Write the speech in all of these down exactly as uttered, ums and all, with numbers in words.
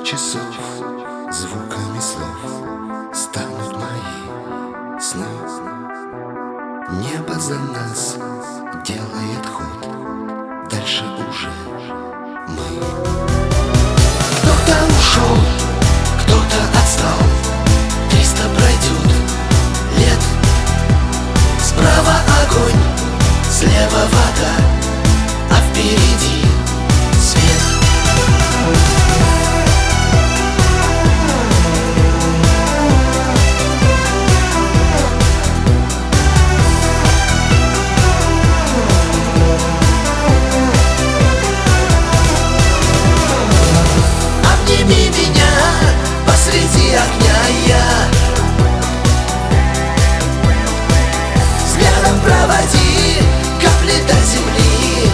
часов звуками слов станут мои сны. Небо за нас делает ход, дальше уже мы. Кто-то ушел, кто-то отстал, триста пройдет лет. Справа огонь, слева вода, а впереди свет. Обними меня посреди огня, я взглядом проводи капли до земли.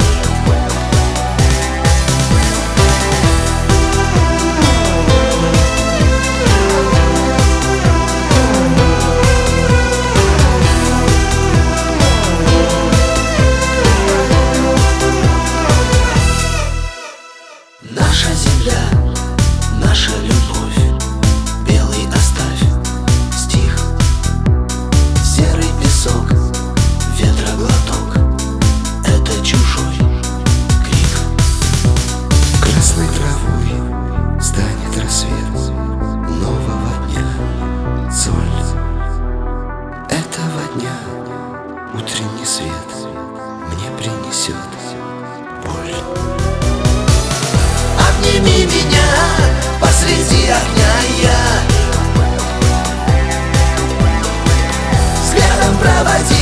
Наша земля, наша любовь, белый оставь стих, серый песок, ветроглоток, это чужой крик. Красной травой станет рассвет нового дня, соль этого дня, утренний свет мне принесет боль. Обними меня посреди огня, я взглядом проводи